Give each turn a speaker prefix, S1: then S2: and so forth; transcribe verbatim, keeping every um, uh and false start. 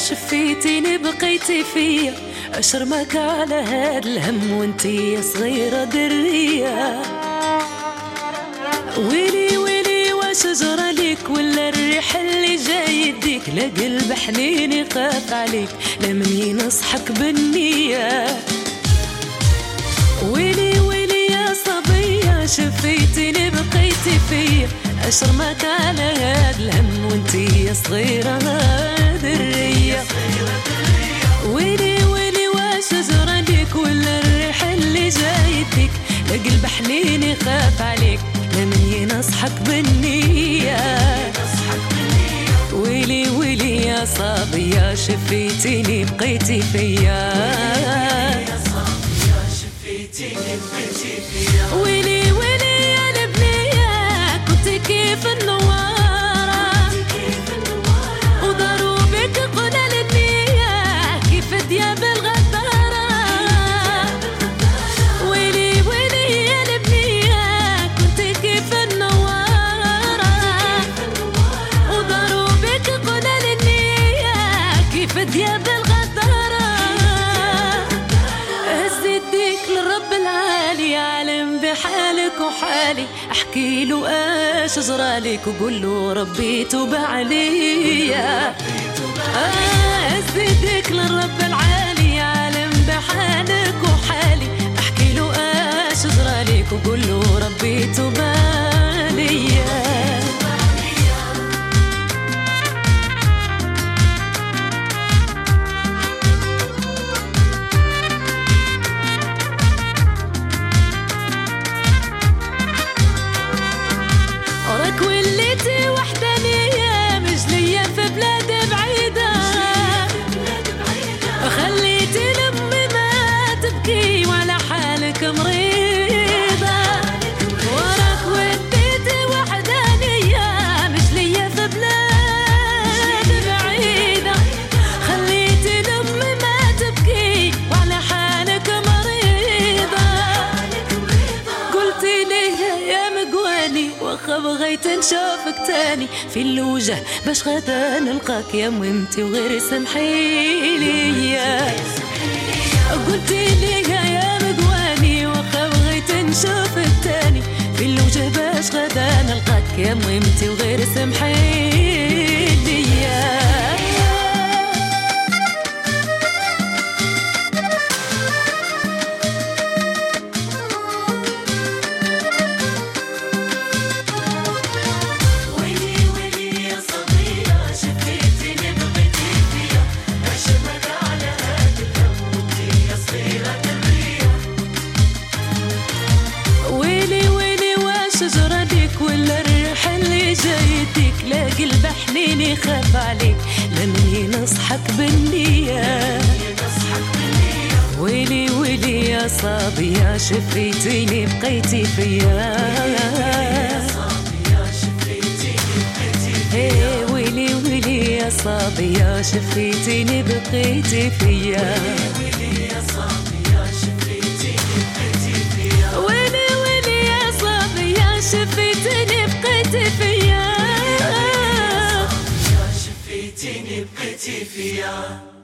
S1: شفيتيني بقيتي فيا، اشرمك على هاد الهم وانتي صغيرة درية. ويلي ويلي واش جرى ليك، ولا الريح اللي جاي يديك، لا قلب حنين يخاف عليك، لا من ينصحك بالنية. ويلي ويلي يا صبية شفيتيني بقيتي فيا، اشرمك على هاد الهم وانتي صغيرة درية. ويلي ويلي واش جرى ليك، ولا الريح اللي جاي يديك، لا قلب حنين يخاف عليك، لا من ينصحك بالنية. ويلي ويلي يا صبية شفيتيني بقيتي فيا، ويلي ويلي يا البنية كنتي كيف النوارة، وضروبك قلال النية كيف دياب الغدارة. ويلي ويلي يا البنية كنتي كيف النوارة، وضروبك قلال النية كيف دياب الغدارة. هز يديك للرب العالي عالم بحالك وحالي، احكي له اش جرالك وقول له ربي توب عليا. هز يديك للرب العالي عالم بحالك وحالي، احكي له اش جرالك وقول له ربي توب عليا. وراك وليتي وحدانية مجلية في بلاد بعيدة، خليتي لأمي ما تبكي وعلى حالك مريضة. وراك وليتي وحدانية مجلية في بلاد بعيدة، خليتي لأمي ما تبكي وعلى حالك مريضة. قلتي لي يا مقواني واخا بغيت نشوفك تاني في اللوجه، باش غدا نلقاك يا مهمتي وغير سمحيلي. قلتي لي يا مقواني واخا بغيت نشوفك تاني في اللوجه، باش غدا نلقاك يا مهمتي وغير سمحيلي. ولا الريح اللي جايتك، لا قلب حنين يخاف عليك، لا من ينصحك بالنية. ويلي ويلي يا صبية شفيتيني بقيتي فيا، ويلي ويلي يا صبية شفيتيني بقيتي فيا. شفيتيني بقيتي فيا،
S2: شفيتيني بقيتي فيا.